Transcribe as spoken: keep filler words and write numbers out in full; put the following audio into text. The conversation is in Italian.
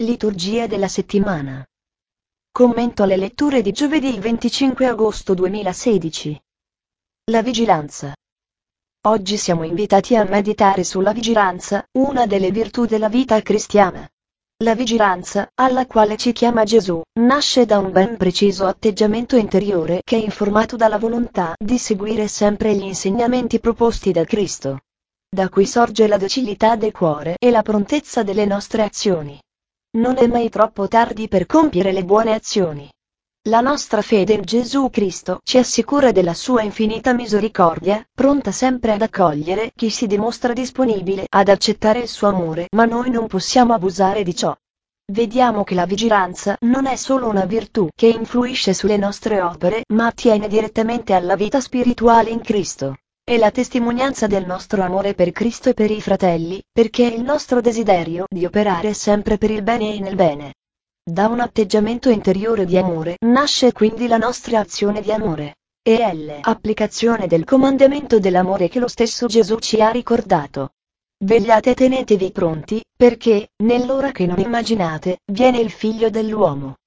Liturgia della settimana. Commento alle letture di giovedì venticinque agosto duemilasedici. La vigilanza. Oggi siamo invitati a meditare sulla vigilanza, una delle virtù della vita cristiana. La vigilanza, alla quale ci chiama Gesù, nasce da un ben preciso atteggiamento interiore che è informato dalla volontà di seguire sempre gli insegnamenti proposti da Cristo. Da qui sorge la docilità del cuore e la prontezza delle nostre azioni. Non è mai troppo tardi per compiere le buone azioni. La nostra fede in Gesù Cristo ci assicura della sua infinita misericordia, pronta sempre ad accogliere chi si dimostra disponibile ad accettare il suo amore, ma noi non possiamo abusare di ciò. Vediamo che la vigilanza non è solo una virtù che influisce sulle nostre opere, ma attiene direttamente alla vita spirituale in Cristo. È la testimonianza del nostro amore per Cristo e per i fratelli, perché è il nostro desiderio di operare sempre per il bene e nel bene. Da un atteggiamento interiore di amore nasce quindi la nostra azione di amore. E è l'applicazione del comandamento dell'amore che lo stesso Gesù ci ha ricordato. Vegliate e tenetevi pronti, perché, nell'ora che non immaginate, viene il Figlio dell'uomo.